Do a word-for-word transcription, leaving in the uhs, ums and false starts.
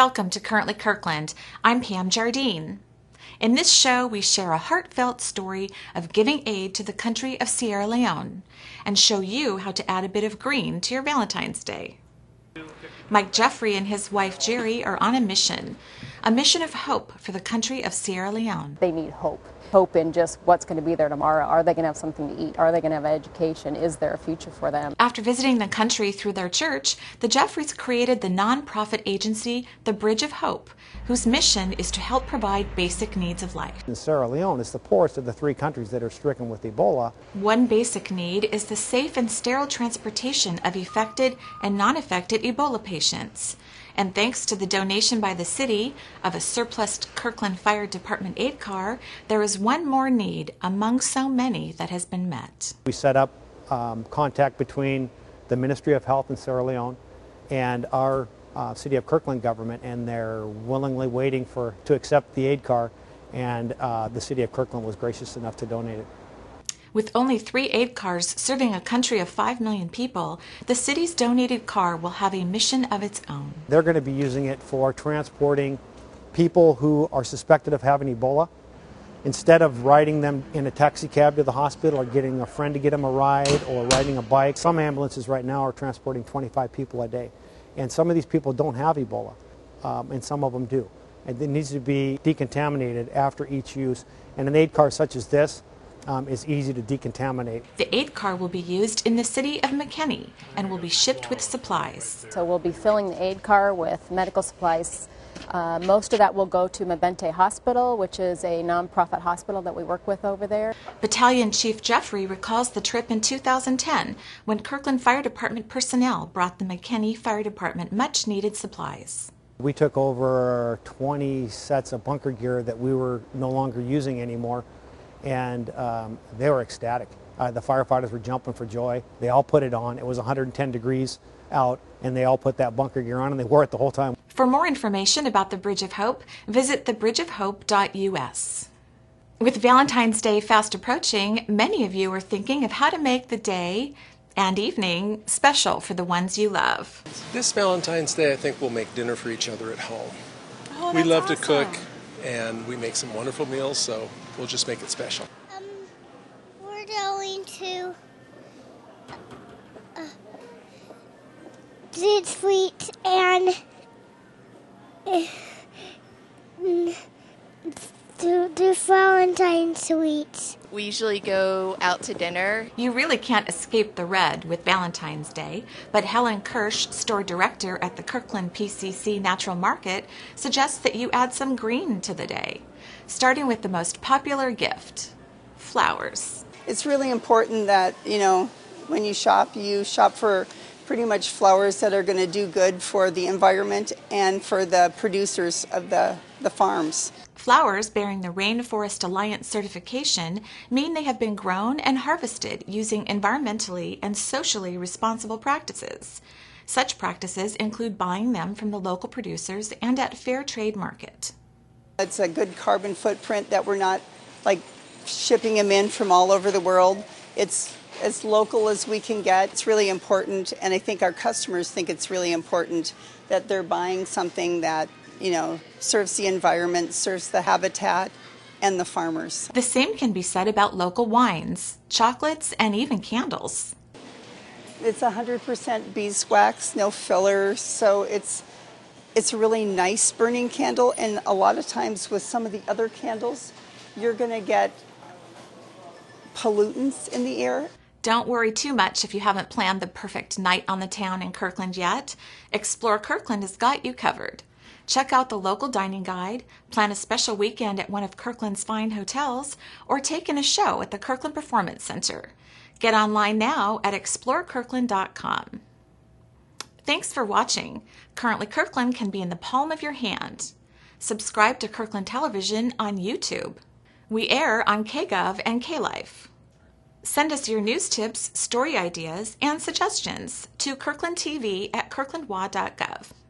Welcome to Currently Kirkland. I'm Pam Jardine. In this show, we share a heartfelt story of giving aid to the country of Sierra Leone and show you how to add a bit of green to your Valentine's Day. Mike Jeffrey and his wife Jerry are on a mission, a mission of hope for the country of Sierra Leone. They need hope. Hope in just what's going to be there tomorrow. Are they going to have something to eat? Are they going to have education? Is there a future for them? After visiting the country through their church, the Jeffreys created the nonprofit agency, The Bridge of Hope, whose mission is to help provide basic needs of life. In Sierra Leone, it's the poorest of the three countries that are stricken with Ebola. One basic need is the safe and sterile transportation of affected and non-affected Ebola patients. And thanks to the donation by the city of a surplus Kirkland Fire Department aid car, there is one more need among so many that has been met. We set up um, contact between the Ministry of Health in Sierra Leone and our uh, City of Kirkland government, and they're willingly waiting for to accept the aid car, and uh, the City of Kirkland was gracious enough to donate it. With only three aid cars serving a country of five million people, the city's donated car will have a mission of its own. They're going to be using it for transporting people who are suspected of having Ebola. Instead of riding them in a taxi cab to the hospital or getting a friend to get them a ride or riding a bike, some ambulances right now are transporting twenty-five people a day. And some of these people don't have Ebola, um, and some of them do. And it needs to be decontaminated after each use. And an aid car such as this Um, is easy to decontaminate. The aid car will be used in the city of McKinney and will be shipped with supplies. So we'll be filling the aid car with medical supplies. Uh, most of that will go to Mabente Hospital, which is a nonprofit hospital that we work with over there. Battalion Chief Jeffrey recalls the trip in two thousand ten when Kirkland Fire Department personnel brought the McKinney Fire Department much needed supplies. We took over twenty sets of bunker gear that we were no longer using anymore, and um, they were ecstatic. Uh, the firefighters were jumping for joy. They all put it on. It was one hundred ten degrees out, and they all put that bunker gear on, and they wore it the whole time. For more information about the Bridge of Hope, visit the bridge of hope dot U S. With Valentine's Day fast approaching, many of you are thinking of how to make the day and evening special for the ones you love. This Valentine's Day, I think we'll make dinner for each other at home. Oh, we that's love awesome. to cook, and we make some wonderful meals, so we'll just make it special. Um, we're going to uh, do sweets and uh, do, do Valentine sweets. We usually go out to dinner. You really can't escape the red with Valentine's Day, but Helen Kirsch, store director at the Kirkland P C C Natural Market, suggests that you add some green to the day, starting with the most popular gift, flowers. It's really important that, you know, when you shop, you shop for pretty much flowers that are going to do good for the environment and for the producers of the, the farms. Flowers bearing the Rainforest Alliance certification mean they have been grown and harvested using environmentally and socially responsible practices. Such practices include buying them from the local producers and at fair trade market. It's a good carbon footprint that we're not like shipping them in from all over the world. It's as local as we can get. It's really important, and I think our customers think it's really important that they're buying something that, you know, serves the environment, serves the habitat, and the farmers. The same can be said about local wines, chocolates, and even candles. It's one hundred percent beeswax, no fillers, so it's it's a really nice burning candle, and a lot of times with some of the other candles, you're going to get pollutants in the air. Don't worry too much if you haven't planned the perfect night on the town in Kirkland yet. Explore Kirkland has got you covered. Check out the local dining guide, plan a special weekend at one of Kirkland's fine hotels, or take in a show at the Kirkland Performance Center. Get online now at explore kirkland dot com. Thanks for watching. Currently Kirkland can be in the palm of your hand. Subscribe to Kirkland Television on YouTube. We air on K Gov and K Life. Send us your news tips, story ideas, and suggestions to Kirkland T V at kirkland w a dot gov.